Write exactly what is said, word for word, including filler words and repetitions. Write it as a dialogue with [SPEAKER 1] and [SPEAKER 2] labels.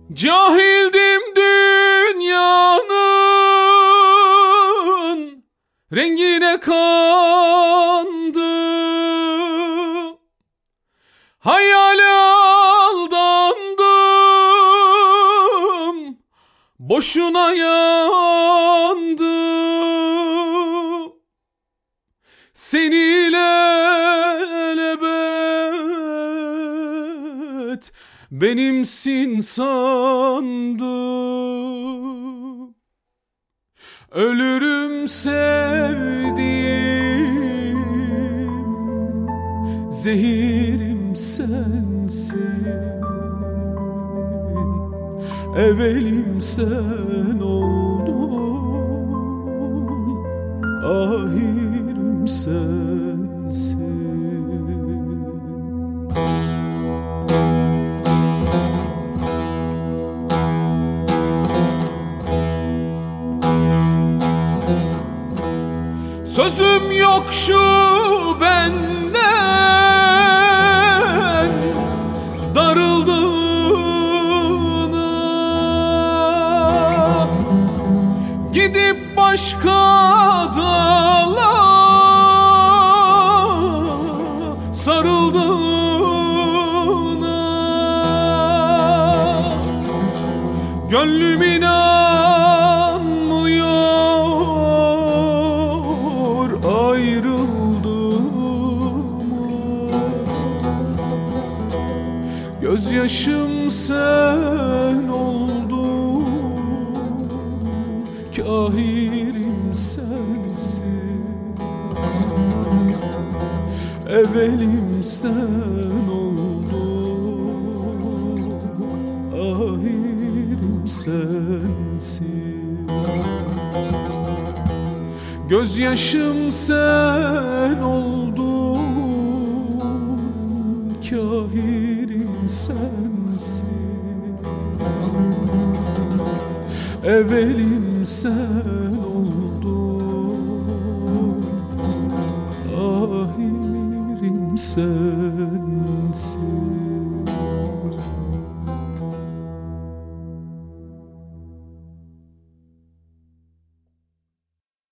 [SPEAKER 1] Cahildim dünyanın rengine kandım, hayale aldandım, boşuna yandım. Seni ilelebet benimsin sandım. Ölürüm sevdiğim, zehirim sensin. Evelim sen oldun, ahirim sensin. Sözüm yok şu benden darıldığına, gidip başka dağla sarıldığına. Gönlüm inanmıyor ayrıldığıma. Gözyaşım sen oldun, kahirim sensin. Evelim sen oldun, ahirim sensin. Gözyaşım sen oldun, kahirim sensin. Evelim sen oldun, ahirim sensin.